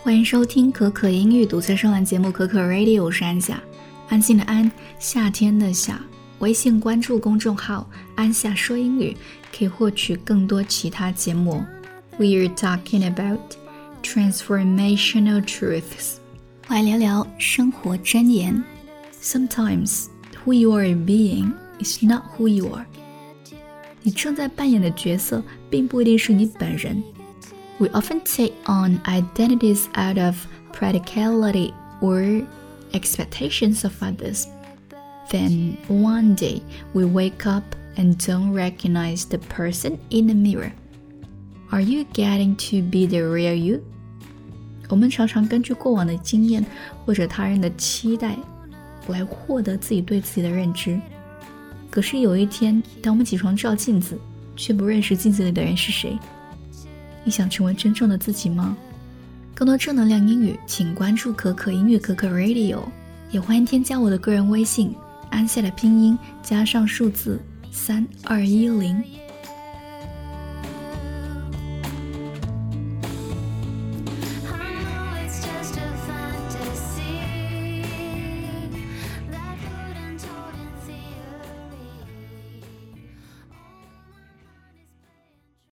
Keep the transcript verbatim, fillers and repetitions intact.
欢迎收听可可英语读册声兰节目可可 Radio， 我是安夏，安静的安，夏天的夏。微信关注公众号安夏说英语，可以获取更多其他节目。We are talking about transformational truths， 来聊聊生活箴言。Sometimes who you are being is not who you are。 你正在扮演的角色并不一定是你本人。We often take on identities out of practicality or expectations of others. Then one day we wake up and don't recognize the person in the mirror. Are you getting to be the real you? 我们常常根据过往的经验或者他人的期待来获得自己对自己的认知。可是有一天，当我们起床照镜子，却不认识镜子里的人是谁。你想成为真正的自己吗？更多正能量英语，请关注可可英语可可 Radio， 也欢迎添加我的个人微信安夏的拼音加上数字三二一零。